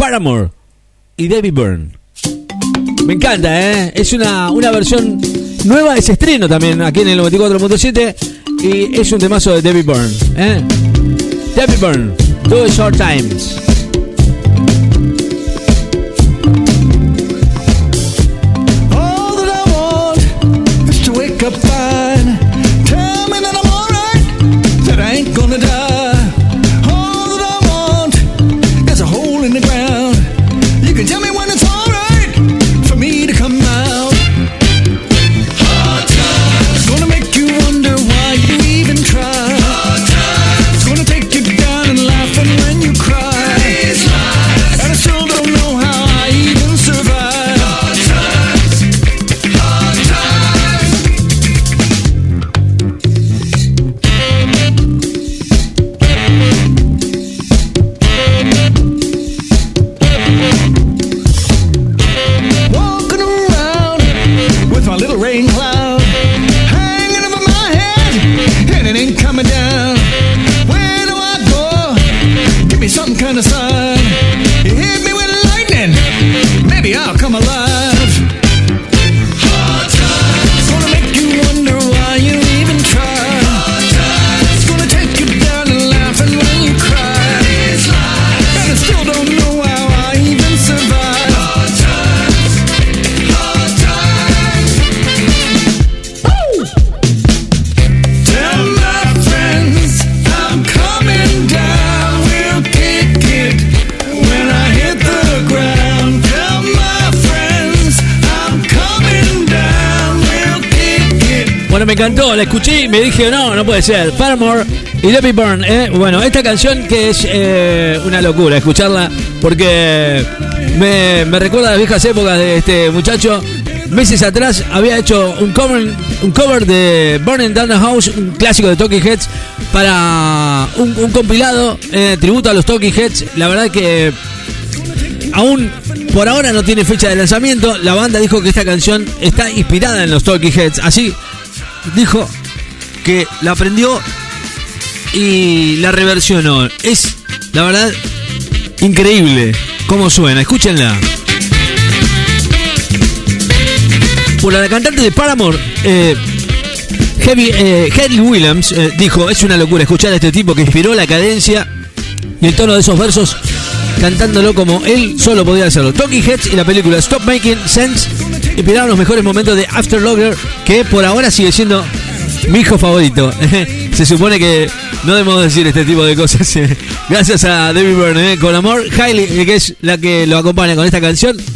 Paramore y David Byrne. Me encanta, es una versión nueva, es estreno también aquí en el 94.7 y es un temazo de David Byrne. David Byrne, Do Short Times. All that I want is to wake up fine. Tell me that I'm alright, that I ain't gonna die. All that I want is a hole in the ground. You can tell me when it's alright for me to come out. Hard times, it's gonna make you wonder why you even try. Hard times, it's gonna take you down and laughing when you cry. These lies, and I still don't know how I even survive. Hard times, hard times. Walking around with my little rain cloud hanging over my head, and it ain't coming down. Where do I go? Give me some kind of sign. You hit me with lightning, maybe I'll come alive. Hard times, it's gonna make you wonder why you even try. Hard times, it's gonna take you down and laughing when you cry. These lies, and I still don't know how I even survive. Hard times, hard times. Woo! Tell my friends I'm coming down. We'll kick it when I hit the ground. Tell my friends I'm coming down. We'll kick it. Bueno, me encantó, la escuché y me dije, no puede ser. Paramore y David Byrne, Bueno, esta canción que es una locura escucharla porque me recuerda a las viejas épocas de este muchacho. Meses atrás había hecho un cover de Burning Down the House, un clásico de Talking Heads, para un compilado tributo a los Talking Heads. La verdad que aún por ahora no tiene fecha de lanzamiento. La banda dijo que esta canción está inspirada en los Talking Heads. Así dijo que la aprendió y la reversionó. Es, la verdad, increíble cómo suena. Escúchenla. Bueno, la cantante de Paramore, Hayley Williams, dijo: es una locura escuchar a este tipo que inspiró la cadencia y el tono de esos versos, cantándolo como él solo podía hacerlo. Talking Heads y la película Stop Making Sense inspiraron los mejores momentos de After Logger, que por ahora sigue siendo mi hijo favorito. Se supone que no debemos decir este tipo de cosas. Gracias a David Byrne, con amor. Hayley, que es la que lo acompaña con esta canción.